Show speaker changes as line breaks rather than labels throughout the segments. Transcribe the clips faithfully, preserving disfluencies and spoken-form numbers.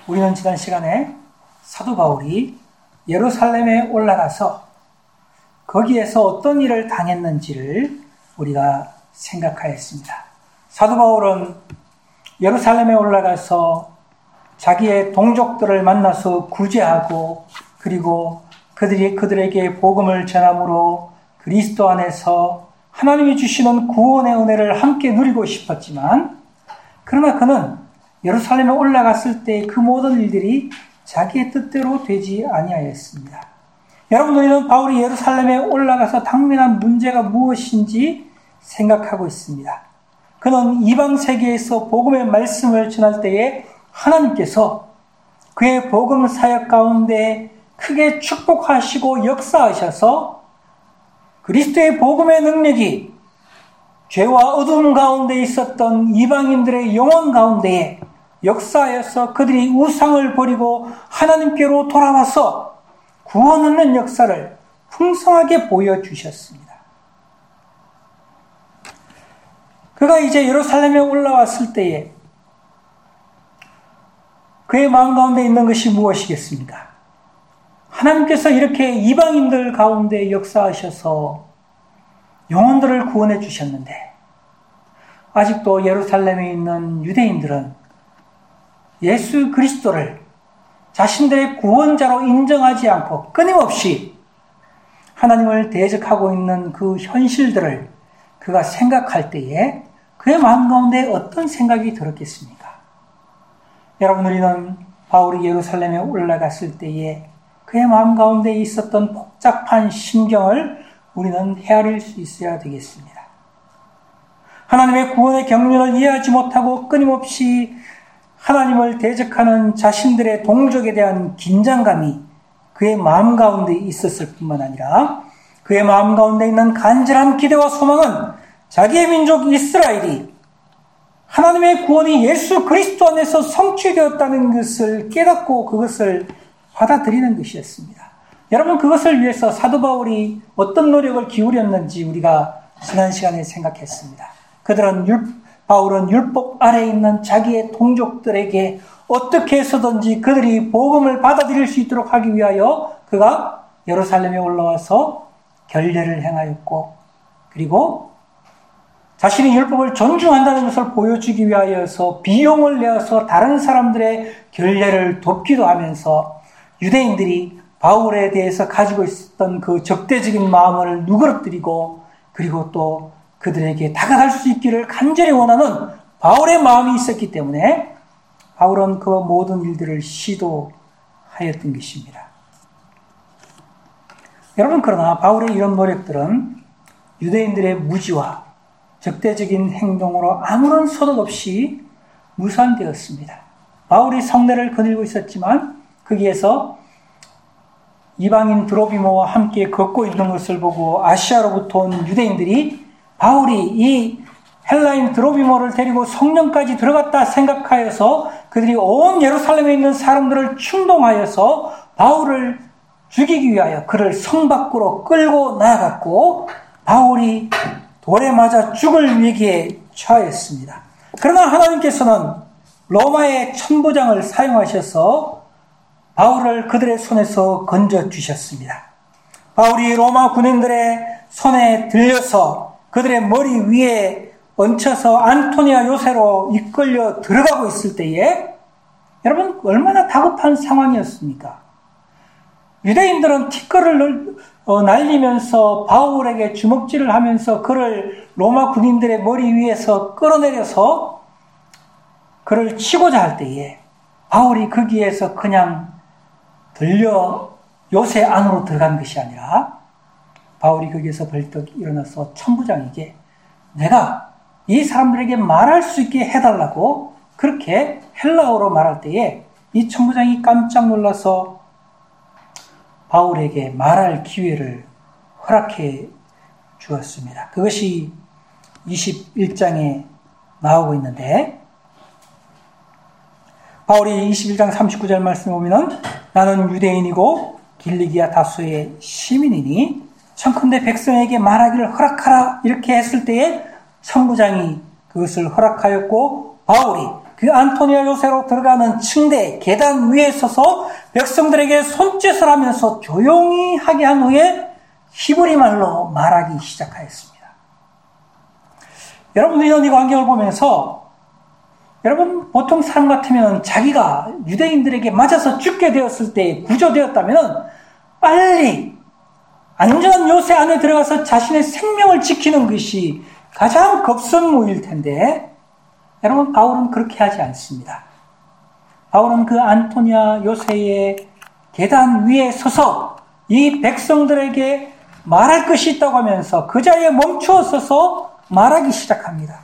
우리는 지난 시간에 사도 바울이 예루살렘에 올라가서 거기에서 어떤 일을 당했는지를 우리가 생각하였습니다. 사도 바울은 예루살렘에 올라가서 자기의 동족들을 만나서 구제하고 그리고 그들이 그들에게 복음을 전함으로 그리스도 안에서 하나님이 주시는 구원의 은혜를 함께 누리고 싶었지만, 그러나 그는 예루살렘에 올라갔을 때 그 모든 일들이 자기의 뜻대로 되지 아니하였습니다. 여러분, 우리는 바울이 예루살렘에 올라가서 당면한 문제가 무엇인지 생각하고 있습니다. 그는 이방 세계에서 복음의 말씀을 전할 때에 하나님께서 그의 복음 사역 가운데 크게 축복하시고 역사하셔서 그리스도의 복음의 능력이 죄와 어두움 가운데 있었던 이방인들의 영혼 가운데에 역사하여서 그들이 우상을 버리고 하나님께로 돌아와서 구원 얻는 역사를 풍성하게 보여주셨습니다. 그가 이제 예루살렘에 올라왔을 때에 그의 마음 가운데 있는 것이 무엇이겠습니까? 하나님께서 이렇게 이방인들 가운데 역사하셔서 영혼들을 구원해 주셨는데 아직도 예루살렘에 있는 유대인들은 예수 그리스도를 자신들의 구원자로 인정하지 않고 끊임없이 하나님을 대적하고 있는 그 현실들을 그가 생각할 때에 그의 마음 가운데 어떤 생각이 들었겠습니까? 여러분, 우리는 바울이 예루살렘에 올라갔을 때에 그의 마음 가운데 있었던 복잡한 심경을 우리는 헤아릴 수 있어야 되겠습니다. 하나님의 구원의 경륜을 이해하지 못하고 끊임없이 하나님을 대적하는 자신들의 동족에 대한 긴장감이 그의 마음 가운데 있었을 뿐만 아니라 그의 마음 가운데 있는 간절한 기대와 소망은 자기의 민족 이스라엘이 하나님의 구원이 예수 그리스도 안에서 성취되었다는 것을 깨닫고 그것을 받아들이는 것이었습니다. 여러분, 그것을 위해서 사도 바울이 어떤 노력을 기울였는지 우리가 지난 시간에 생각했습니다. 그들은 율, 바울은 율법 아래에 있는 자기의 동족들에게 어떻게 해서든지 그들이 복음을 받아들일 수 있도록 하기 위하여 그가 예루살렘에 올라와서 결례를 행하였고, 그리고 자신이 율법을 존중한다는 것을 보여주기 위하여서 비용을 내어서 다른 사람들의 결례를 돕기도 하면서 유대인들이 바울에 대해서 가지고 있었던 그 적대적인 마음을 누그러뜨리고 그리고 또 그들에게 다가갈 수 있기를 간절히 원하는 바울의 마음이 있었기 때문에 바울은 그 모든 일들을 시도하였던 것입니다. 여러분, 그러나 바울의 이런 노력들은 유대인들의 무지와 적대적인 행동으로 아무런 소득 없이 무산되었습니다. 바울이 성내를 거닐고 있었지만 거기에서 이방인 드로비모와 함께 걷고 있는 것을 보고 아시아로부터 온 유대인들이 바울이 이 헬라인 드로비모를 데리고 성령까지 들어갔다 생각하여서 그들이 온 예루살렘에 있는 사람들을 충동하여서 바울을 죽이기 위하여 그를 성 밖으로 끌고 나아갔고 바울이 돌에 맞아 죽을 위기에 처했습니다. 그러나 하나님께서는 로마의 천부장을 사용하셔서 바울을 그들의 손에서 건져주셨습니다. 바울이 로마 군인들의 손에 들려서 그들의 머리 위에 얹혀서 안토니아 요새로 이끌려 들어가고 있을 때에 여러분, 얼마나 다급한 상황이었습니까? 유대인들은 티끌을 날리면서 바울에게 주먹질을 하면서 그를 로마 군인들의 머리 위에서 끌어내려서 그를 치고자 할 때에 바울이 거기에서 그냥 들려 요새 안으로 들어간 것이 아니라 바울이 거기에서 벌떡 일어나서 천부장에게 내가 이 사람들에게 말할 수 있게 해달라고 그렇게 헬라어로 말할 때에 이 천부장이 깜짝 놀라서 바울에게 말할 기회를 허락해 주었습니다. 그것이 이십일 장에 나오고 있는데 바울이 이십일 장 삼십구 절 말씀 보면 나는 유대인이고 길리기아 다소의 시민이니 청컨대 백성에게 말하기를 허락하라 이렇게 했을 때에 천부장이 그것을 허락하였고 바울이 그 안토니아 요새로 들어가는 층대 계단 위에 서서 백성들에게 손짓을 하면서 조용히 하게 한 후에 히브리 말로 말하기 시작하였습니다. 여러분, 우리는 이 광경을 보면서 여러분, 보통 사람 같으면 자기가 유대인들에게 맞아서 죽게 되었을 때 구조되었다면 빨리 안전한 요새 안에 들어가서 자신의 생명을 지키는 것이 가장 급선무일 텐데, 여러분, 바울은 그렇게 하지 않습니다. 바울은 그 안토니아 요새의 계단 위에 서서 이 백성들에게 말할 것이 있다고 하면서 그 자리에 멈추어 서서 말하기 시작합니다.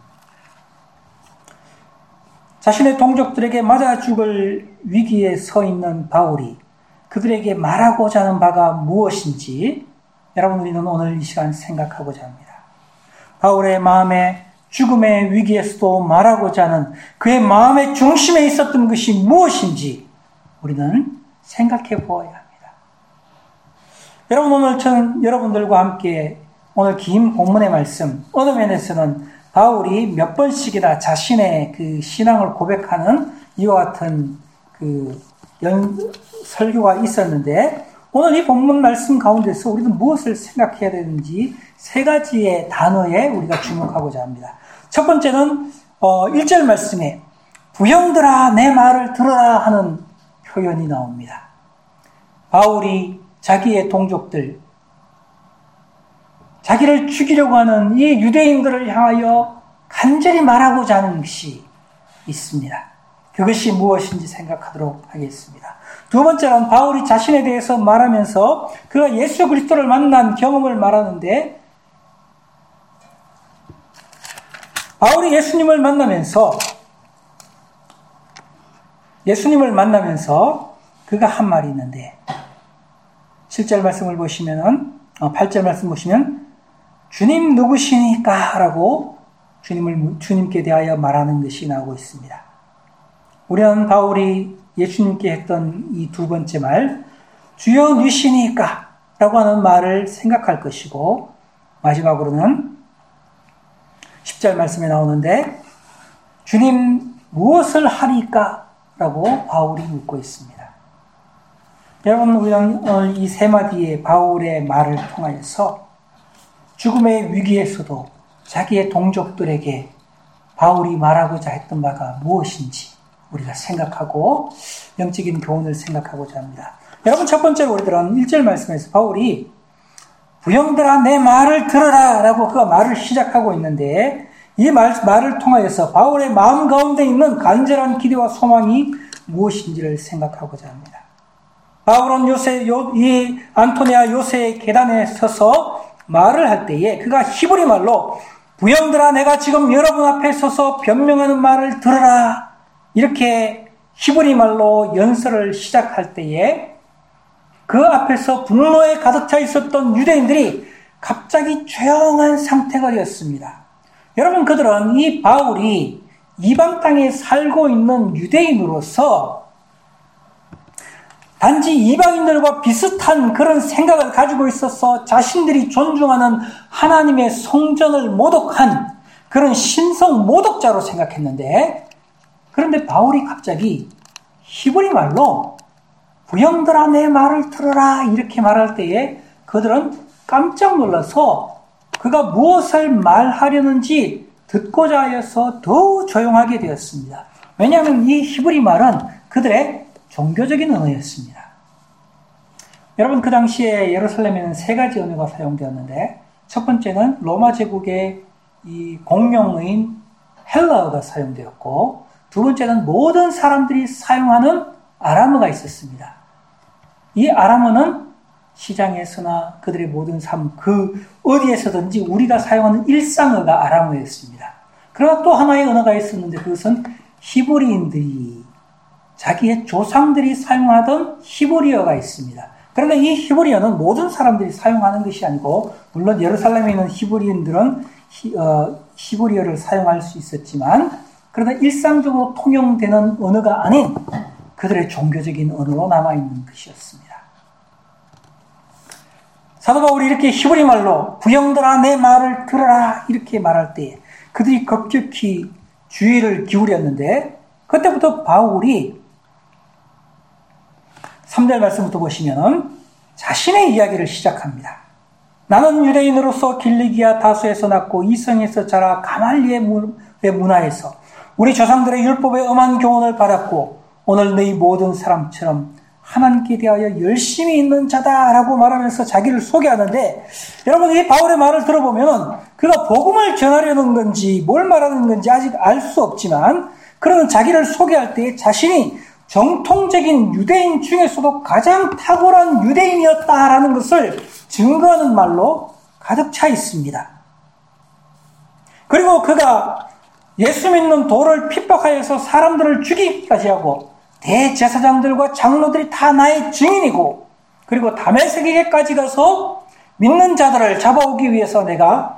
자신의 동족들에게 맞아 죽을 위기에 서 있는 바울이 그들에게 말하고자 하는 바가 무엇인지 여러분, 우리는 오늘 이 시간 생각하고자 합니다. 바울의 마음에 죽음의 위기에서도 말하고자 하는 그의 마음의 중심에 있었던 것이 무엇인지 우리는 생각해 보아야 합니다. 여러분, 오늘 저는 여러분들과 함께 오늘 긴 본문의 말씀, 어느 면에서는 바울이 몇 번씩이나 자신의 그 신앙을 고백하는 이와 같은 그 연, 설교가 있었는데, 오늘 이 본문 말씀 가운데서 우리는 무엇을 생각해야 되는지 세 가지의 단어에 우리가 주목하고자 합니다. 첫 번째는 어, 일 절 말씀에 부형들아 내 말을 들어라 하는 표현이 나옵니다. 바울이 자기의 동족들, 자기를 죽이려고 하는 이 유대인들을 향하여 간절히 말하고자 하는 것이 있습니다. 그것이 무엇인지 생각하도록 하겠습니다. 두 번째는 바울이 자신에 대해서 말하면서 그가 예수 그리스도를 만난 경험을 말하는데, 바울이 예수님을 만나면서 예수님을 만나면서 그가 한 말이 있는데, 칠 절 말씀을 보시면은 팔 절 말씀 보시면 주님 누구시니까? 라고 주님을, 주님께 대하여 말하는 것이 나오고 있습니다. 우리는 바울이 예수님께 했던 이 두 번째 말, 주여 누시니까? 라고 하는 말을 생각할 것이고, 마지막으로는 십 절 말씀에 나오는데 주님 무엇을 하리까? 라고 바울이 묻고 있습니다. 여러분, 우리는 오늘 이 세 마디의 바울의 말을 통하여서 죽음의 위기에서도 자기의 동족들에게 바울이 말하고자 했던 바가 무엇인지 우리가 생각하고 영적인 교훈을 생각하고자 합니다. 여러분, 첫 번째로 우리들은 일 절 말씀에서 바울이 부형들아 내 말을 들어라 라고 그가 말을 시작하고 있는데, 이 말, 말을 통하여서 바울의 마음 가운데 있는 간절한 기대와 소망이 무엇인지를 생각하고자 합니다. 바울은 요새, 요, 이 안토니아 요새의 계단에 서서 말을 할 때에 그가 히브리 말로 부형들아 내가 지금 여러분 앞에 서서 변명하는 말을 들어라, 이렇게 히브리 말로 연설을 시작할 때에 그 앞에서 분노에 가득 차 있었던 유대인들이 갑자기 조용한 상태가 되었습니다. 여러분, 그들은 이 바울이 이방 땅에 살고 있는 유대인으로서 단지 이방인들과 비슷한 그런 생각을 가지고 있어서 자신들이 존중하는 하나님의 성전을 모독한 그런 신성 모독자로 생각했는데, 그런데 바울이 갑자기 히브리 말로 부형들아 내 말을 들어라 이렇게 말할 때에 그들은 깜짝 놀라서 그가 무엇을 말하려는지 듣고자 하여서 더 조용하게 되었습니다. 왜냐하면 이 히브리 말은 그들의 종교적인 언어였습니다. 여러분, 그 당시에 예루살렘에는 세 가지 언어가 사용되었는데, 첫 번째는 로마 제국의 이 공용어인 헬라어가 사용되었고, 두 번째는 모든 사람들이 사용하는 아람어가 있었습니다. 이 아람어는 시장에서나 그들의 모든 삶, 그 어디에서든지 우리가 사용하는 일상어가 아람어였습니다. 그러나 또 하나의 언어가 있었는데 그것은 히브리인들이, 자기의 조상들이 사용하던 히브리어가 있습니다. 그런데 이 히브리어는 모든 사람들이 사용하는 것이 아니고, 물론 예루살렘에 있는 히브리인들은 히, 어, 히브리어를 사용할 수 있었지만, 그러나 일상적으로 통용되는 언어가 아닌 그들의 종교적인 언어로 남아있는 것이었습니다. 사도 바울이 이렇게 히브리 말로 부형들아 내 말을 들어라 이렇게 말할 때 그들이 급격히 주의를 기울였는데 그때부터 바울이 삼 절 말씀부터 보시면 자신의 이야기를 시작합니다. 나는 유대인으로서 길리기아 다소에서 났고 이성에서 자라 가말리의 문화에서 우리 조상들의 율법의 엄한 교훈을 받았고 오늘 너희 모든 사람처럼 하나님께 대하여 열심히 있는 자다라고 말하면서 자기를 소개하는데, 여러분 이 바울의 말을 들어보면 그가 복음을 전하려는 건지 뭘 말하는 건지 아직 알 수 없지만, 그러는 자기를 소개할 때 자신이 정통적인 유대인 중에서도 가장 탁월한 유대인이었다라는 것을 증거하는 말로 가득 차 있습니다. 그리고 그가 예수 믿는 도를 핍박하여서 사람들을 죽이기까지 하고 대제사장들과 장로들이 다 나의 증인이고, 그리고 다메섹에게까지 가서 믿는 자들을 잡아오기 위해서 내가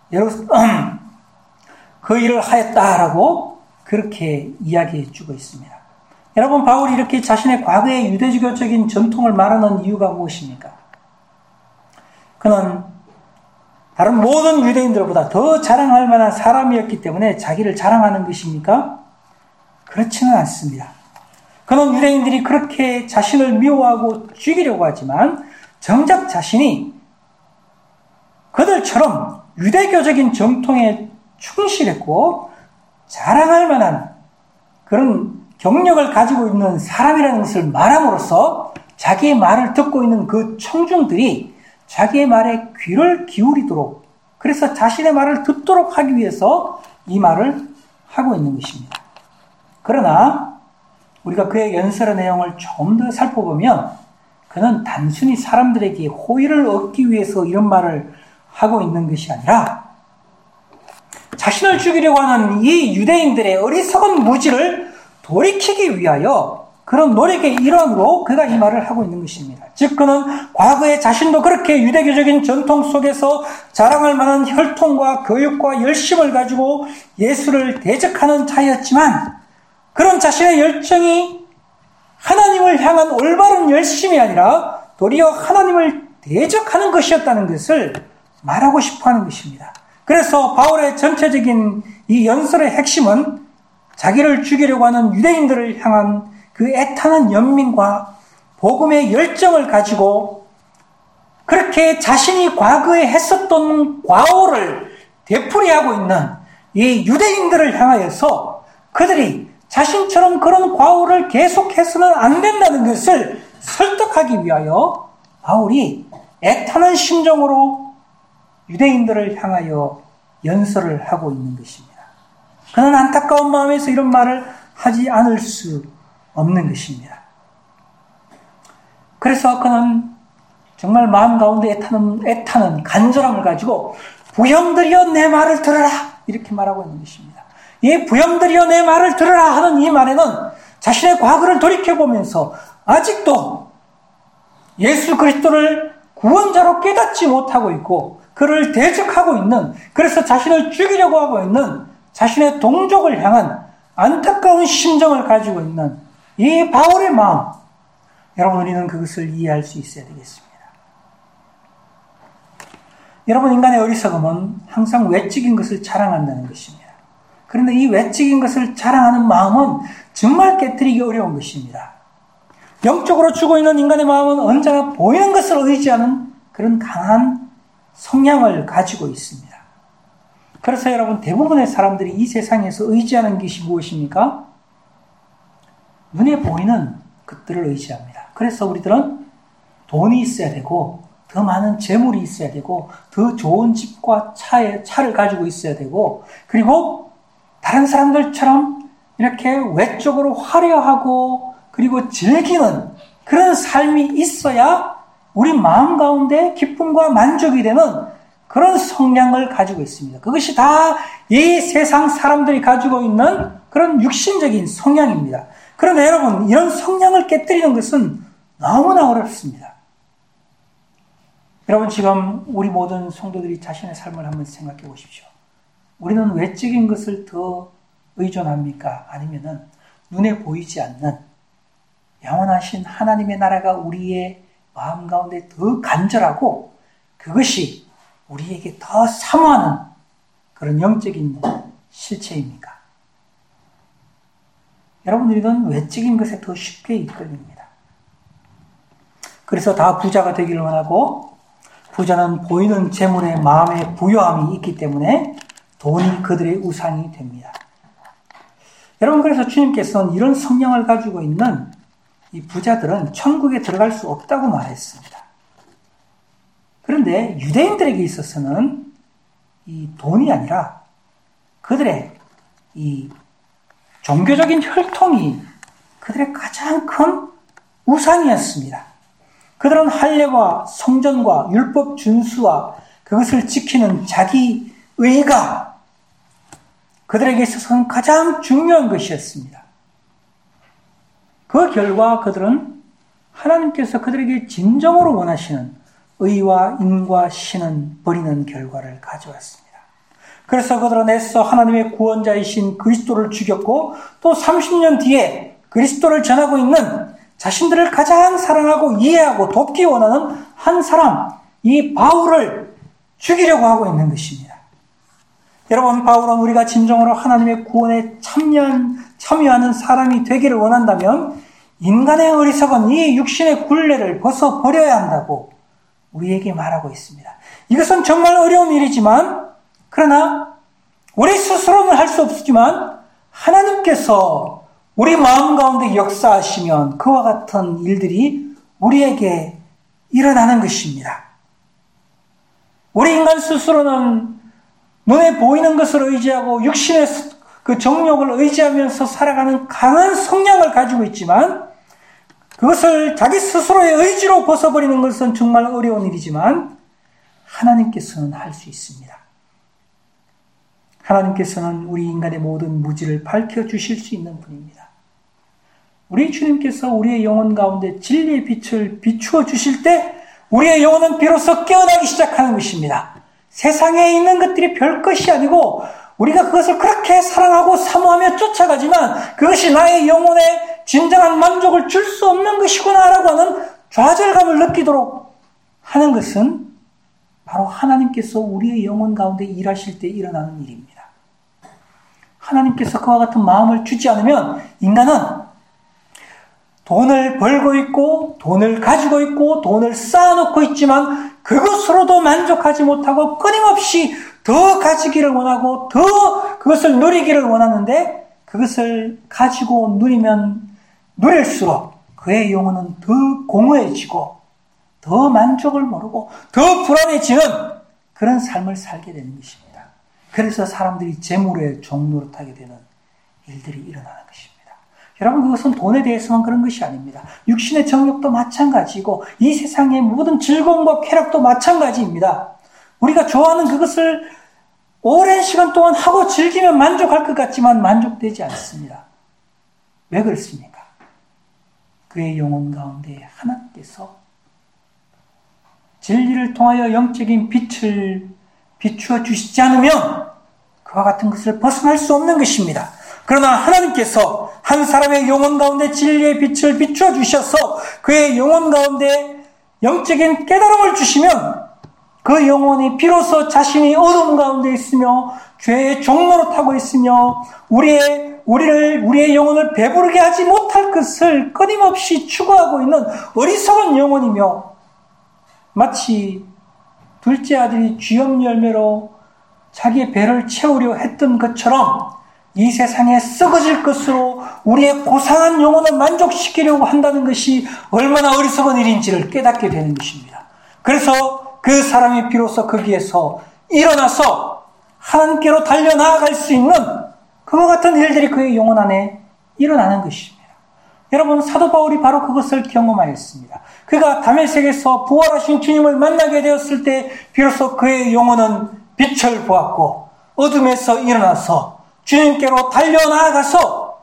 그 일을 하였다라고 그렇게 이야기해 주고 있습니다. 여러분, 바울이 이렇게 자신의 과거의 유대주교적인 전통을 말하는 이유가 무엇입니까? 그는 다른 모든 유대인들보다 더 자랑할 만한 사람이었기 때문에 자기를 자랑하는 것입니까? 그렇지는 않습니다. 그는 유대인들이 그렇게 자신을 미워하고 죽이려고 하지만 정작 자신이 그들처럼 유대교적인 정통에 충실했고 자랑할 만한 그런 경력을 가지고 있는 사람이라는 것을 말함으로써 자기의 말을 듣고 있는 그 청중들이 자기의 말에 귀를 기울이도록, 그래서 자신의 말을 듣도록 하기 위해서 이 말을 하고 있는 것입니다. 그러나 우리가 그의 연설의 내용을 좀 더 살펴보면 그는 단순히 사람들에게 호의를 얻기 위해서 이런 말을 하고 있는 것이 아니라 자신을 죽이려고 하는 이 유대인들의 어리석은 무지를 돌이키기 위하여 그런 노력의 일환으로 그가 이 말을 하고 있는 것입니다. 즉 그는 과거에 자신도 그렇게 유대교적인 전통 속에서 자랑할 만한 혈통과 교육과 열심을 가지고 예수를 대적하는 자였지만 그런 자신의 열정이 하나님을 향한 올바른 열심이 아니라 도리어 하나님을 대적하는 것이었다는 것을 말하고 싶어하는 것입니다. 그래서 바울의 전체적인 이 연설의 핵심은 자기를 죽이려고 하는 유대인들을 향한 그 애타는 연민과 복음의 열정을 가지고 그렇게 자신이 과거에 했었던 과오를 되풀이하고 있는 이 유대인들을 향하여서 그들이 자신처럼 그런 과오를 계속해서는 안 된다는 것을 설득하기 위하여 바울이 애타는 심정으로 유대인들을 향하여 연설을 하고 있는 것입니다. 그는 안타까운 마음에서 이런 말을 하지 않을 수 없는 것입니다. 그래서 그는 정말 마음 가운데 애타는, 애타는 간절함을 가지고 부형들이여 내 말을 들으라 이렇게 말하고 있는 것입니다. 이 부형들이여 내 말을 들으라 하는 이 말에는 자신의 과거를 돌이켜보면서 아직도 예수 그리스도를 구원자로 깨닫지 못하고 있고 그를 대적하고 있는, 그래서 자신을 죽이려고 하고 있는 자신의 동족을 향한 안타까운 심정을 가지고 있는 이 바울의 마음, 여러분 우리는 그것을 이해할 수 있어야 되겠습니다. 여러분, 인간의 어리석음은 항상 외적인 것을 자랑한다는 것입니다. 그런데 이 외적인 것을 자랑하는 마음은 정말 깨트리기 어려운 것입니다. 영적으로 죽어 있는 인간의 마음은 언제나 보이는 것을 의지하는 그런 강한 성향을 가지고 있습니다. 그래서 여러분, 대부분의 사람들이 이 세상에서 의지하는 것이 무엇입니까? 눈에 보이는 것들을 의지합니다. 그래서 우리들은 돈이 있어야 되고 더 많은 재물이 있어야 되고 더 좋은 집과 차에, 차를 가지고 있어야 되고, 그리고 다른 사람들처럼 이렇게 외적으로 화려하고 그리고 즐기는 그런 삶이 있어야 우리 마음 가운데 기쁨과 만족이 되는 그런 성향을 가지고 있습니다. 그것이 다 이 세상 사람들이 가지고 있는 그런 육신적인 성향입니다. 그런데 여러분, 이런 성향을 깨뜨리는 것은 너무나 어렵습니다. 여러분, 지금 우리 모든 성도들이 자신의 삶을 한번 생각해 보십시오. 우리는 외적인 것을 더 의존합니까? 아니면은 눈에 보이지 않는 영원하신 하나님의 나라가 우리의 마음 가운데 더 간절하고 그것이 우리에게 더 사모하는 그런 영적인 실체입니까? 여러분, 우리는 외적인 것에 더 쉽게 이끌립니다. 그래서 다 부자가 되기를 원하고, 부자는 보이는 재물에 마음의 부요함이 있기 때문에 돈이 그들의 우상이 됩니다. 여러분, 그래서 주님께서는 이런 성향을 가지고 있는 이 부자들은 천국에 들어갈 수 없다고 말했습니다. 그런데 유대인들에게 있어서는 이 돈이 아니라 그들의 이 종교적인 혈통이 그들의 가장 큰 우상이었습니다. 그들은 할례와 성전과 율법 준수와 그것을 지키는 자기 의가 그들에게 있어서는 가장 중요한 것이었습니다. 그 결과 그들은 하나님께서 그들에게 진정으로 원하시는 의와 인과 신은 버리는 결과를 가져왔습니다. 그래서 그들은 애써 하나님의 구원자이신 그리스도를 죽였고 또 삼십 년 뒤에 그리스도를 전하고 있는 자신들을 가장 사랑하고 이해하고 돕기 원하는 한 사람, 이 바울을 죽이려고 하고 있는 것입니다. 여러분, 바울은 우리가 진정으로 하나님의 구원에 참여한, 참여하는 사람이 되기를 원한다면 인간의 어리석은 이 육신의 굴레를 벗어버려야 한다고 우리에게 말하고 있습니다. 이것은 정말 어려운 일이지만, 그러나 우리 스스로는 할 수 없지만 하나님께서 우리 마음 가운데 역사하시면 그와 같은 일들이 우리에게 일어나는 것입니다. 우리 인간 스스로는 눈에 보이는 것을 의지하고 육신의 그 정욕을 의지하면서 살아가는 강한 성향을 가지고 있지만 그것을 자기 스스로의 의지로 벗어버리는 것은 정말 어려운 일이지만 하나님께서는 할 수 있습니다. 하나님께서는 우리 인간의 모든 무지를 밝혀주실 수 있는 분입니다. 우리 주님께서 우리의 영혼 가운데 진리의 빛을 비추어 주실 때 우리의 영혼은 비로소 깨어나기 시작하는 것입니다. 세상에 있는 것들이 별것이 아니고 우리가 그것을 그렇게 사랑하고 사모하며 쫓아가지만 그것이 나의 영혼에 진정한 만족을 줄 수 없는 것이구나라고 하는 좌절감을 느끼도록 하는 것은 바로 하나님께서 우리의 영혼 가운데 일하실 때 일어나는 일입니다. 하나님께서 그와 같은 마음을 주지 않으면 인간은 돈을 벌고 있고 돈을 가지고 있고 돈을 쌓아놓고 있지만 그것으로도 만족하지 못하고 끊임없이 더 가지기를 원하고 더 그것을 누리기를 원하는데 그것을 가지고 누리면 누릴수록 그의 영혼은 더 공허해지고 더 만족을 모르고 더 불안해지는 그런 삶을 살게 되는 것입니다. 그래서 사람들이 재물의 종노릇하게 되는 일들이 일어나는 것입니다. 여러분, 그것은 돈에 대해서만 그런 것이 아닙니다. 육신의 정욕도 마찬가지고 이 세상의 모든 즐거움과 쾌락도 마찬가지입니다. 우리가 좋아하는 그것을 오랜 시간 동안 하고 즐기면 만족할 것 같지만 만족되지 않습니다. 왜 그렇습니까? 그의 영혼 가운데 하나님께서 진리를 통하여 영적인 빛을 비추어 주시지 않으면 그와 같은 것을 벗어날 수 없는 것입니다. 그러나 하나님께서 한 사람의 영혼 가운데 진리의 빛을 비추어 주셔서 그의 영혼 가운데 영적인 깨달음을 주시면 그 영혼이 비로소 자신이 어둠 가운데 있으며 죄의 종노릇하고 있으며 우리의 우리를 우리의 영혼을 배부르게 하지 못할 것을 끊임없이 추구하고 있는 어리석은 영혼이며 마치 둘째 아들이 쥐염 열매로 자기의 배를 채우려 했던 것처럼 이 세상에 썩어질 것으로 우리의 고상한 영혼을 만족시키려고 한다는 것이 얼마나 어리석은 일인지를 깨닫게 되는 것입니다. 그래서 그 사람이 비로소 거기에서 일어나서 하나님께로 달려나아갈 수 있는 그와 같은 일들이 그의 영혼 안에 일어나는 것입니다. 여러분, 사도 바울이 바로 그것을 경험하였습니다. 그가 다메섹에서 부활하신 주님을 만나게 되었을 때 비로소 그의 영혼은 빛을 보았고 어둠에서 일어나서 주님께로 달려나아가서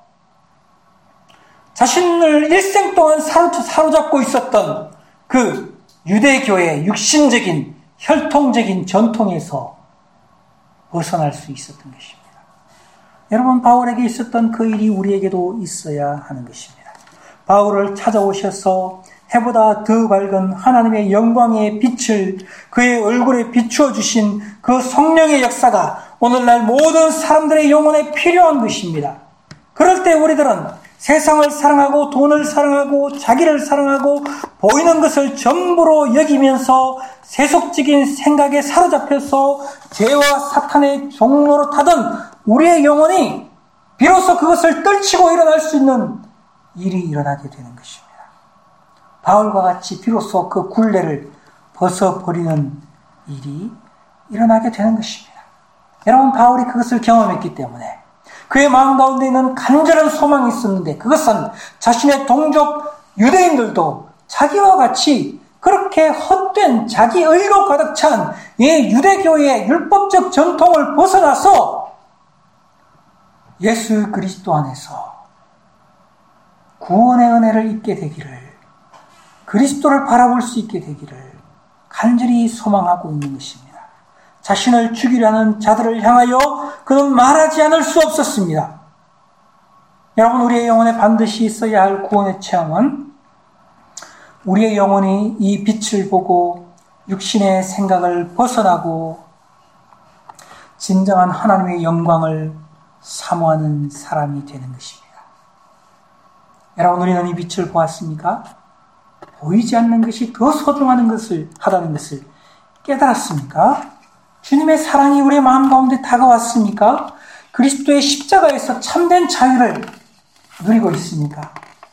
자신을 일생 동안 사로잡고 있었던 그 유대교의 육신적인 혈통적인 전통에서 벗어날 수 있었던 것입니다. 여러분, 바울에게 있었던 그 일이 우리에게도 있어야 하는 것입니다. 바울을 찾아오셔서 해보다 더 밝은 하나님의 영광의 빛을 그의 얼굴에 비추어 주신 그 성령의 역사가 오늘날 모든 사람들의 영혼에 필요한 것입니다. 그럴 때 우리들은 세상을 사랑하고 돈을 사랑하고 자기를 사랑하고 보이는 것을 전부로 여기면서 세속적인 생각에 사로잡혀서 죄와 사탄의 종로로 타던 우리의 영혼이 비로소 그것을 떨치고 일어날 수 있는 일이 일어나게 되는 것입니다. 바울과 같이 비로소 그 굴레를 벗어버리는 일이 일어나게 되는 것입니다. 여러분, 바울이 그것을 경험했기 때문에 그의 마음 가운데 있는 간절한 소망이 있었는데, 그것은 자신의 동족 유대인들도 자기와 같이 그렇게 헛된 자기 의로 가득 찬 이 유대교의 율법적 전통을 벗어나서 예수 그리스도 안에서 구원의 은혜를 입게 되기를, 그리스도를 바라볼 수 있게 되기를 간절히 소망하고 있는 것입니다. 자신을 죽이려는 자들을 향하여 그는 말하지 않을 수 없었습니다. 여러분, 우리의 영혼에 반드시 있어야 할 구원의 체험은 우리의 영혼이 이 빛을 보고 육신의 생각을 벗어나고 진정한 하나님의 영광을 사모하는 사람이 되는 것입니다. 여러분, 우리는 이 빛을 보았습니까? 보이지 않는 것이 더 소중한 것을 하다는 것을 깨달았습니까? 주님의 사랑이 우리의 마음 가운데 다가왔습니까? 그리스도의 십자가에서 참된 자유를 누리고 있습니까?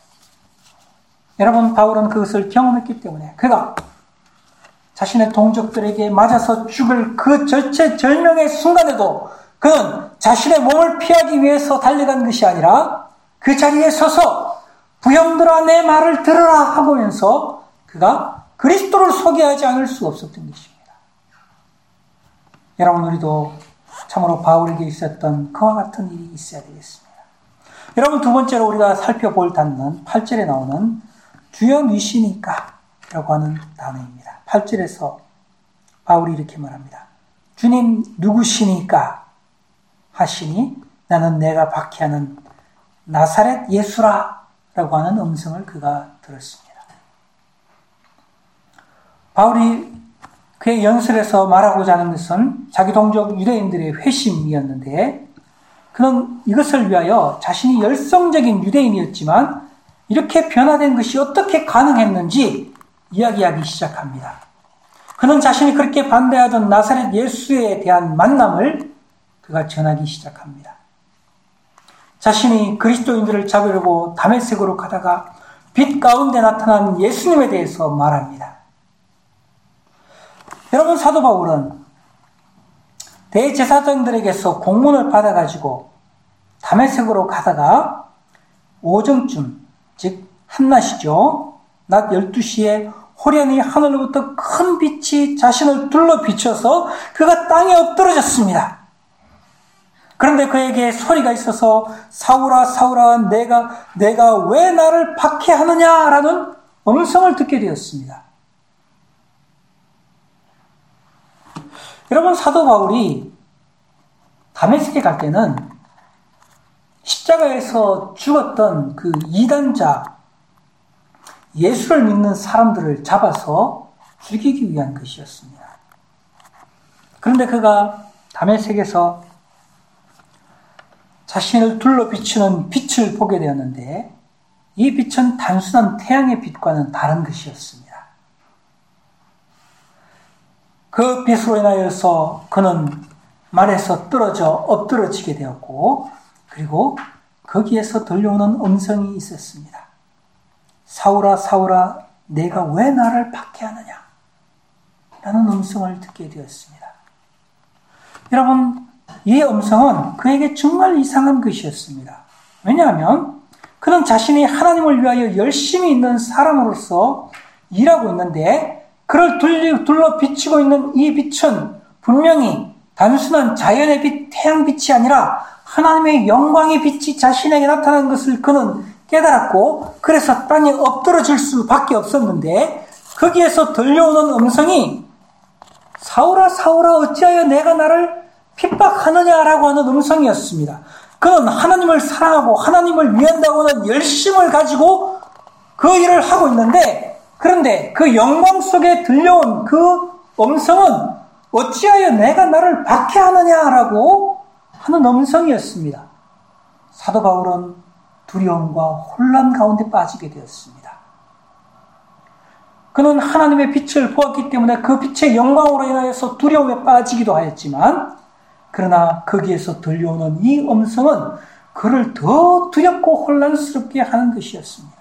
여러분, 바울은 그것을 경험했기 때문에 그가 자신의 동족들에게 맞아서 죽을 그 절체절명의 순간에도 그는 자신의 몸을 피하기 위해서 달려간 것이 아니라 그 자리에 서서 부형들아 내 말을 들으라 하면서 그가 그리스도를 소개하지 않을 수 없었던 것입니다. 여러분, 우리도 참으로 바울에게 있었던 그와 같은 일이 있어야 되겠습니다. 여러분, 두 번째로 우리가 살펴볼 단어는 팔 절에 나오는 주여 누시니까 라고 하는 단어입니다. 팔 절에서 바울이 이렇게 말합니다. 주님 누구시니까 하시니 나는 내가 박해하는 나사렛 예수라 라고 하는 음성을 그가 들었습니다. 바울이 그의 연설에서 말하고자 하는 것은 자기 동족 유대인들의 회심이었는데, 그는 이것을 위하여 자신이 열성적인 유대인이었지만 이렇게 변화된 것이 어떻게 가능했는지 이야기하기 시작합니다. 그는 자신이 그렇게 반대하던 나사렛 예수에 대한 만남을 그가 전하기 시작합니다. 자신이 그리스도인들을 잡으려고 다메섹으로 가다가 빛 가운데 나타난 예수님에 대해서 말합니다. 여러분, 사도 바울은 대제사장들에게서 공문을 받아가지고 다메섹으로 가다가 오정쯤, 즉 한낮이죠. 낮 열두 시에 호련히 하늘로부터 큰 빛이 자신을 둘러 비춰서 그가 땅에 엎드러졌습니다. 그런데 그에게 소리가 있어서 사울아 사울아 내가 내가 왜 나를 박해하느냐라는 음성을 듣게 되었습니다. 여러분, 사도 바울이 다메섹에 갈 때는 십자가에서 죽었던 그 이단자 예수를 믿는 사람들을 잡아서 죽이기 위한 것이었습니다. 그런데 그가 다메섹에서 자신을 둘러 비추는 빛을 보게 되었는데 이 빛은 단순한 태양의 빛과는 다른 것이었습니다. 그 빛으로 인하여서 그는 말에서 떨어져 엎드러지게 되었고, 그리고 거기에서 들려오는 음성이 있었습니다. 사울아 사울아 내가 왜 나를 박해하느냐 라는 음성을 듣게 되었습니다. 여러분, 이 음성은 그에게 정말 이상한 것이었습니다. 왜냐하면 그는 자신이 하나님을 위하여 열심히 있는 사람으로서 일하고 있는데 그를 둘러 비추고 있는 이 빛은 분명히 단순한 자연의 빛, 태양빛이 아니라 하나님의 영광의 빛이 자신에게 나타난 것을 그는 깨달았고, 그래서 땅에 엎드러질 수밖에 없었는데 거기에서 들려오는 음성이 사울아 사울아 어찌하여 내가 나를 핍박하느냐라고 하는 음성이었습니다. 그는 하나님을 사랑하고 하나님을 위한다고 하는 열심을 가지고 그 일을 하고 있는데, 그런데 그 영광 속에 들려온 그 음성은 어찌하여 내가 나를 박해하느냐라고 하는 음성이었습니다. 사도 바울은 두려움과 혼란 가운데 빠지게 되었습니다. 그는 하나님의 빛을 보았기 때문에 그 빛의 영광으로 인하여서 두려움에 빠지기도 하였지만, 그러나 거기에서 들려오는 이 음성은 그를 더 두렵고 혼란스럽게 하는 것이었습니다.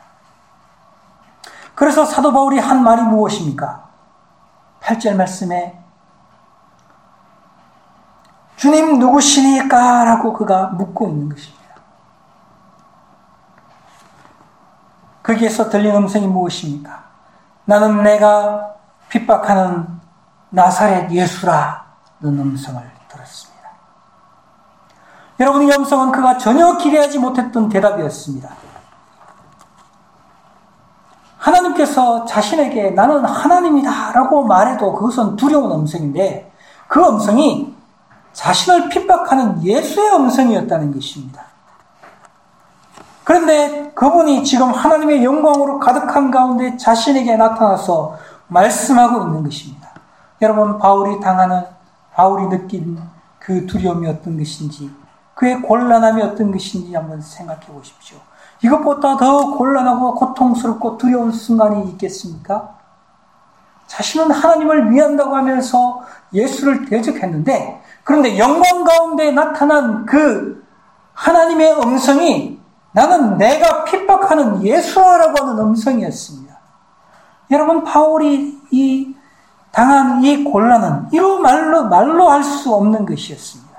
그래서 사도 바울이 한 말이 무엇입니까? 팔 절 말씀에 주님 누구시니까? 라고 그가 묻고 있는 것입니다. 거기에서 들린 음성이 무엇입니까? 나는 내가 핍박하는 나사렛 예수라는 음성을 들었습니다. 여러분, 이 음성은 그가 전혀 기대하지 못했던 대답이었습니다. 하나님께서 자신에게 나는 하나님이다 라고 말해도 그것은 두려운 음성인데, 그 음성이 자신을 핍박하는 예수의 음성이었다는 것입니다. 그런데 그분이 지금 하나님의 영광으로 가득한 가운데 자신에게 나타나서 말씀하고 있는 것입니다. 여러분, 바울이 당하는, 바울이 느낀 그 두려움이 어떤 것인지, 그의 곤란함이 어떤 것인지 한번 생각해 보십시오. 이것보다 더 곤란하고 고통스럽고 두려운 순간이 있겠습니까? 자신은 하나님을 위한다고 하면서 예수를 대적했는데, 그런데 영광 가운데 나타난 그 하나님의 음성이 나는 내가 핍박하는 예수라고 하는 음성이었습니다. 여러분, 바울이 이 당한 이 곤란은 이로 말로, 말로 할 수 없는 것이었습니다.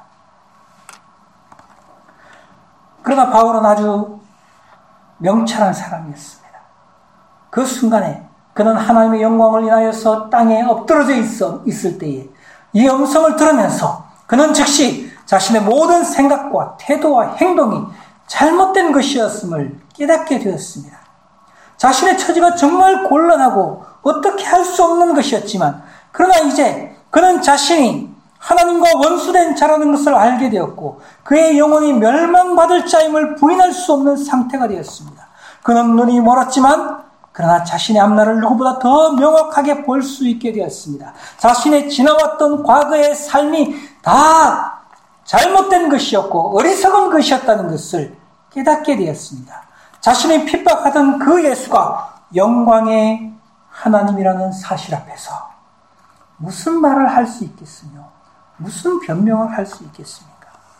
그러나 바울은 아주 명철한 사람이었습니다. 그 순간에 그는 하나님의 영광을 인하여서 땅에 엎드러져 있어, 있을 때에 이 음성을 들으면서 그는 즉시 자신의 모든 생각과 태도와 행동이 잘못된 것이었음을 깨닫게 되었습니다. 자신의 처지가 정말 곤란하고 어떻게 할 수 없는 것이었지만, 그러나 이제 그는 자신이 하나님과 원수된 자라는 것을 알게 되었고, 그의 영혼이 멸망받을 자임을 부인할 수 없는 상태가 되었습니다. 그는 눈이 멀었지만 그러나 자신의 앞날을 누구보다 더 명확하게 볼 수 있게 되었습니다. 자신의 지나왔던 과거의 삶이 다 잘못된 것이었고 어리석은 것이었다는 것을 깨닫게 되었습니다. 자신이 핍박하던 그 예수가 영광의 하나님이라는 사실 앞에서 무슨 말을 할 수 있겠으며 무슨 변명을 할 수 있겠습니까?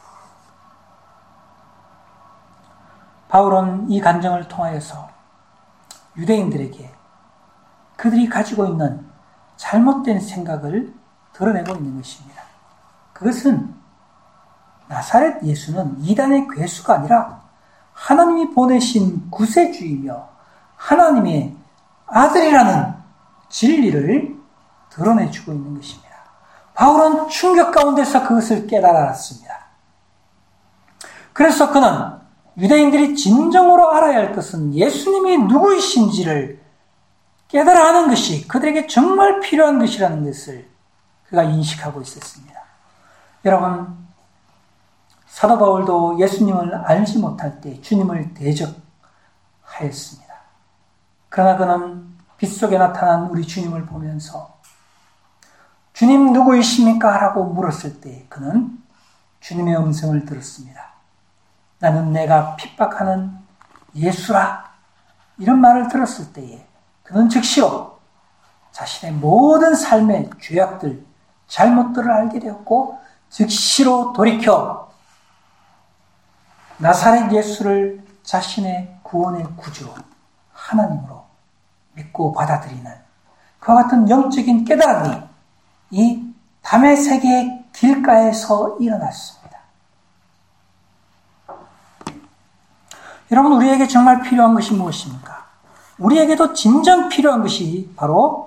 바울은 이 간증을 통하여서 유대인들에게 그들이 가지고 있는 잘못된 생각을 드러내고 있는 것입니다. 그것은 나사렛 예수는 이단의 괴수가 아니라 하나님이 보내신 구세주이며 하나님의 아들이라는 진리를 드러내주고 있는 것입니다. 바울은 충격 가운데서 그것을 깨달았습니다. 그래서 그는 유대인들이 진정으로 알아야 할 것은 예수님이 누구이신지를 깨달아 하는 것이 그들에게 정말 필요한 것이라는 것을 그가 인식하고 있었습니다. 여러분, 사도 바울도 예수님을 알지 못할 때 주님을 대적하였습니다. 그러나 그는 빛 속에 나타난 우리 주님을 보면서 주님 누구이십니까? 라고 물었을 때 그는 주님의 음성을 들었습니다. 나는 내가 핍박하는 예수라. 이런 말을 들었을 때에 그는 즉시로 자신의 모든 삶의 죄악들, 잘못들을 알게 되었고 즉시로 돌이켜 나사렛 예수를 자신의 구원의 구주 하나님으로 믿고 받아들이는 그와 같은 영적인 깨달음이 이 다메섹의 길가에서 일어났습니다. 여러분, 우리에게 정말 필요한 것이 무엇입니까? 우리에게도 진정 필요한 것이 바로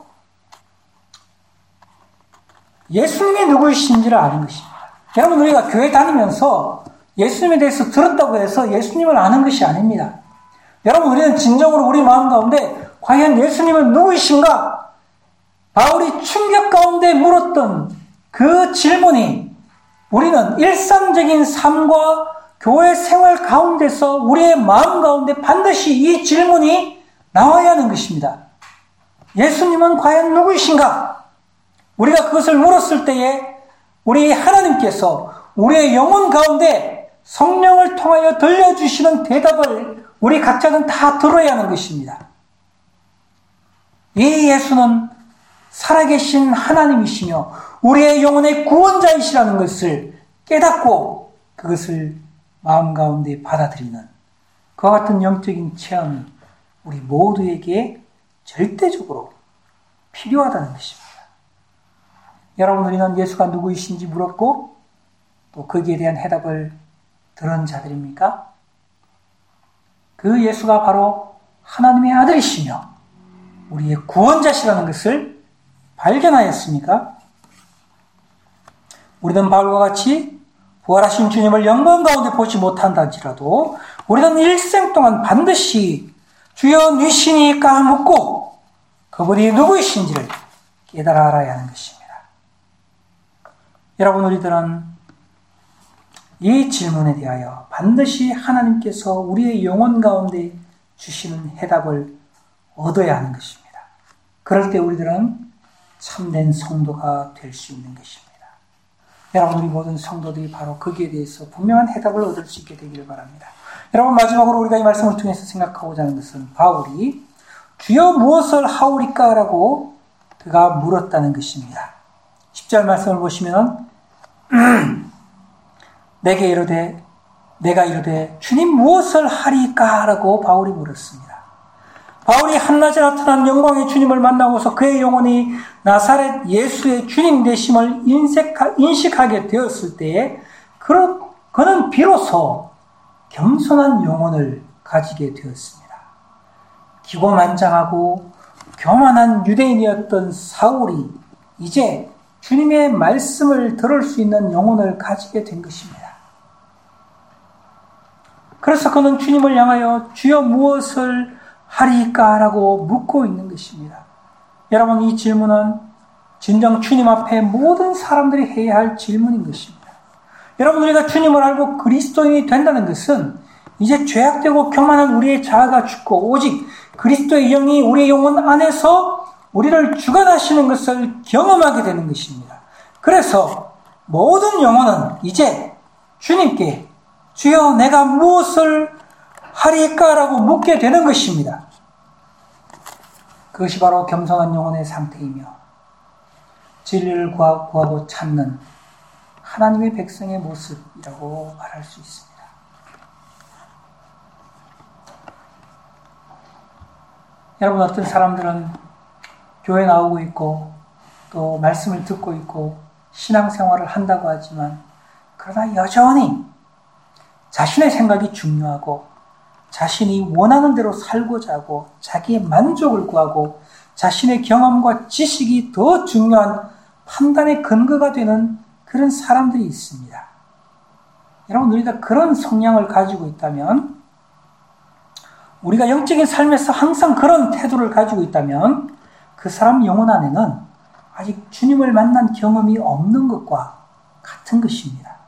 예수님이 누구이신지를 아는 것입니다. 여러분, 우리가 교회 다니면서 예수님에 대해서 들었다고 해서 예수님을 아는 것이 아닙니다. 여러분, 우리는 진정으로 우리 마음 가운데 과연 예수님은 누구이신가? 바울이 충격 가운데 물었던 그 질문이 우리는 일상적인 삶과 교회 생활 가운데서 우리의 마음 가운데 반드시 이 질문이 나와야 하는 것입니다. 예수님은 과연 누구이신가? 우리가 그것을 물었을 때에 우리 하나님께서 우리의 영혼 가운데 성령을 통하여 들려주시는 대답을 우리 각자는 다 들어야 하는 것입니다. 이 예수는 살아계신 하나님이시며 우리의 영혼의 구원자이시라는 것을 깨닫고 그것을 마음 가운데 받아들이는 그와 같은 영적인 체험이 우리 모두에게 절대적으로 필요하다는 것입니다. 여러분, 우리는 예수가 누구이신지 물었고 또 거기에 대한 해답을 들은 자들입니까? 그 예수가 바로 하나님의 아들이시며 우리의 구원자시라는 것을 발견하였습니까? 우리는 바울과 같이 부활하신 주님을 영광 가운데 보지 못한다 할지라도 우리는 일생 동안 반드시 주여 누구시니까 묻고 그분이 누구이신지를 깨달아 알아야 하는 것입니다. 여러분, 우리들은 이 질문에 대하여 반드시 하나님께서 우리의 영혼 가운데 주시는 해답을 얻어야 하는 것입니다. 그럴 때 우리들은 참된 성도가 될 수 있는 것입니다. 여러분, 우리 모든 성도들이 바로 거기에 대해서 분명한 해답을 얻을 수 있게 되기를 바랍니다. 여러분, 마지막으로 우리가 이 말씀을 통해서 생각하고자 하는 것은 바울이 주여 무엇을 하오리까? 라고 그가 물었다는 것입니다. 십 절 말씀을 보시면 내게 이르되 내가 이르되 주님 무엇을 하리까? 라고 바울이 물었습니다. 바울이 한낮에 나타난 영광의 주님을 만나고서 그의 영혼이 나사렛 예수의 주님 되심을 인식하게 되었을 때에 그는 비로소 겸손한 영혼을 가지게 되었습니다. 기고만장하고 교만한 유대인이었던 사울이 이제 주님의 말씀을 들을 수 있는 영혼을 가지게 된 것입니다. 그래서 그는 주님을 향하여 주여 무엇을 하리까? 라고 묻고 있는 것입니다. 여러분, 이 질문은 진정 주님 앞에 모든 사람들이 해야 할 질문인 것입니다. 여러분, 우리가 주님을 알고 그리스도인이 된다는 것은 이제 죄악되고 교만한 우리의 자아가 죽고 오직 그리스도의 영이 우리의 영혼 안에서 우리를 주관하시는 것을 경험하게 되는 것입니다. 그래서 모든 영혼은 이제 주님께 주여 내가 무엇을 하리까? 라고 묻게 되는 것입니다. 그것이 바로 겸손한 영혼의 상태이며 진리를 구하고 찾는 하나님의 백성의 모습이라고 말할 수 있습니다. 여러분, 어떤 사람들은 교회 나오고 있고 또 말씀을 듣고 있고 신앙생활을 한다고 하지만 그러나 여전히 자신의 생각이 중요하고 자신이 원하는 대로 살고자 하고 자기의 만족을 구하고 자신의 경험과 지식이 더 중요한 판단의 근거가 되는 그런 사람들이 있습니다. 여러분, 우리가 그런 성향을 가지고 있다면, 우리가 영적인 삶에서 항상 그런 태도를 가지고 있다면 그 사람 영혼 안에는 아직 주님을 만난 경험이 없는 것과 같은 것입니다.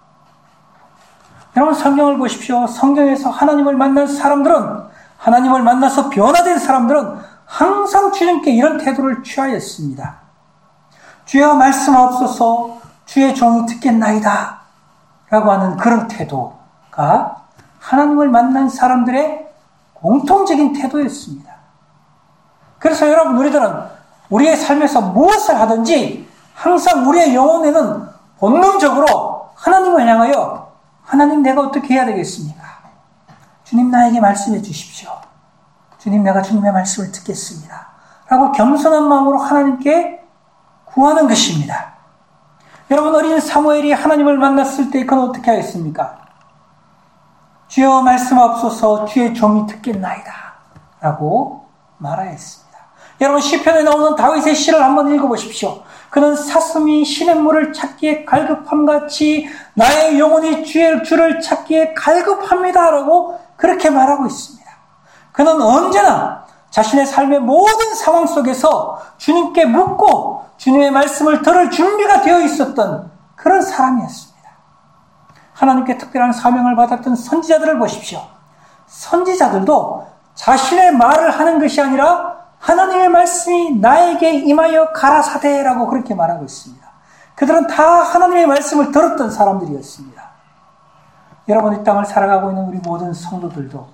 여러분, 성경을 보십시오. 성경에서 하나님을 만난 사람들은, 하나님을 만나서 변화된 사람들은 항상 주님께 이런 태도를 취하였습니다. 주여 말씀하옵소서, 주의 종이 듣겠나이다 라고 하는 그런 태도가 하나님을 만난 사람들의 공통적인 태도였습니다. 그래서 여러분, 우리들은 우리의 삶에서 무엇을 하든지 항상 우리의 영혼에는 본능적으로 하나님을 향하여 하나님, 내가 어떻게 해야 되겠습니까? 주님, 나에게 말씀해 주십시오. 주님, 내가 주님의 말씀을 듣겠습니다. 라고 겸손한 마음으로 하나님께 구하는 것입니다. 여러분, 어린 사무엘이 하나님을 만났을 때 그는 어떻게 하였습니까? 주여 말씀하옵소서, 주의 종이 듣겠나이다 라고 말하였습니다. 여러분, 시편에 나오는 다윗의 시를 한번 읽어보십시오. 그는 사슴이 시냇물을 찾기에 갈급함같이 나의 영혼이 주의 주를 찾기에 갈급합니다 라고 그렇게 말하고 있습니다. 그는 언제나 자신의 삶의 모든 상황 속에서 주님께 묻고 주님의 말씀을 들을 준비가 되어 있었던 그런 사람이었습니다. 하나님께 특별한 사명을 받았던 선지자들을 보십시오. 선지자들도 자신의 말을 하는 것이 아니라 하나님의 말씀이 나에게 임하여 가라사대라고 그렇게 말하고 있습니다. 그들은 다 하나님의 말씀을 들었던 사람들이었습니다. 여러분 이 땅을 살아가고 있는 우리 모든 성도들도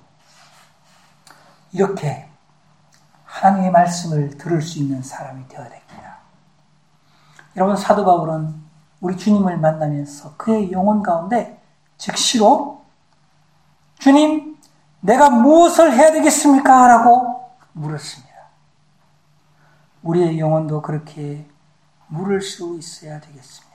이렇게 하나님의 말씀을 들을 수 있는 사람이 되어야 됩니다. 여러분 사도 바울은 우리 주님을 만나면서 그의 영혼 가운데 즉시로 주님 내가 무엇을 해야 되겠습니까? 라고 물었습니다. 우리의 영혼도 그렇게 물을 수 있어야 되겠습니다.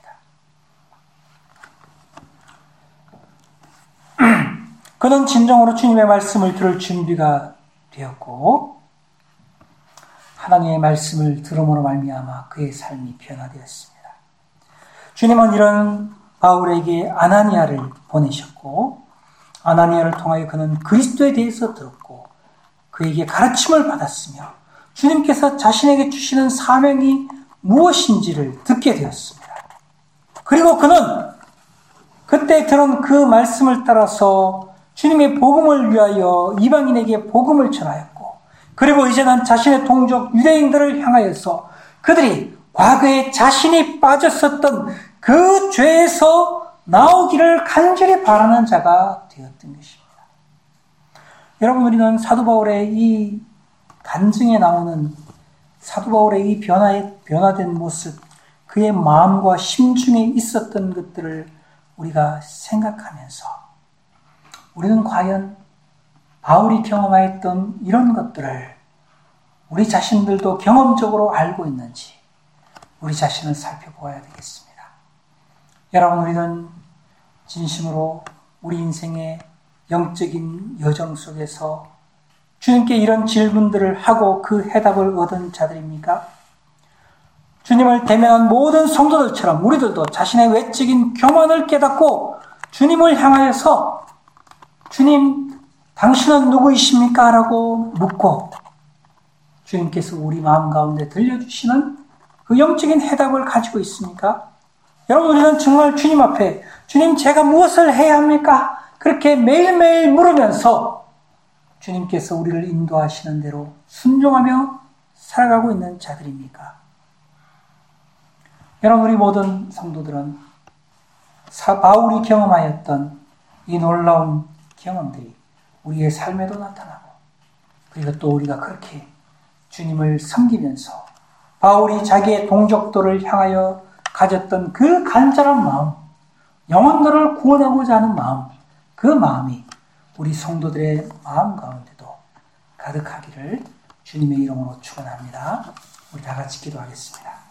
그는 진정으로 주님의 말씀을 들을 준비가 되었고 하나님의 말씀을 들음으로 말미암아 그의 삶이 변화되었습니다. 주님은 이런 바울에게 아나니아를 보내셨고 아나니아를 통하여 그는 그리스도에 대해서 들었고 그에게 가르침을 받았으며 주님께서 자신에게 주시는 사명이 무엇인지를 듣게 되었습니다. 그리고 그는 그때 들은 그 말씀을 따라서 주님의 복음을 위하여 이방인에게 복음을 전하였고 그리고 이제는 자신의 동족 유대인들을 향하여서 그들이 과거에 자신이 빠졌었던 그 죄에서 나오기를 간절히 바라는 자가 되었던 것입니다. 여러분 우리는 사도 바울의 이 간증에 나오는 사도 바울의 이 변화의, 변화된 모습 그의 마음과 심중에 있었던 것들을 우리가 생각하면서 우리는 과연 바울이 경험하였던 이런 것들을 우리 자신들도 경험적으로 알고 있는지 우리 자신을 살펴보아야 되겠습니다. 여러분 우리는 진심으로 우리 인생의 영적인 여정 속에서 주님께 이런 질문들을 하고 그 해답을 얻은 자들입니까? 주님을 대면한 모든 성도들처럼 우리들도 자신의 외적인 교만을 깨닫고 주님을 향하여서 주님, 당신은 누구이십니까? 라고 묻고 주님께서 우리 마음 가운데 들려주시는 그 영적인 해답을 가지고 있습니까? 여러분 우리는 정말 주님 앞에 주님 제가 무엇을 해야 합니까? 그렇게 매일매일 물으면서 주님께서 우리를 인도하시는 대로 순종하며 살아가고 있는 자들입니까? 여러분 우리 모든 성도들은 바울이 경험하였던 이 놀라운 경험들이 우리의 삶에도 나타나고 그리고 또 우리가 그렇게 주님을 섬기면서 바울이 자기의 동족들을 향하여 가졌던 그 간절한 마음, 영혼들을 구원하고자 하는 마음, 그 마음이 우리 성도들의 마음 가운데도 가득하기를 주님의 이름으로 축원합니다. 우리 다 같이 기도하겠습니다.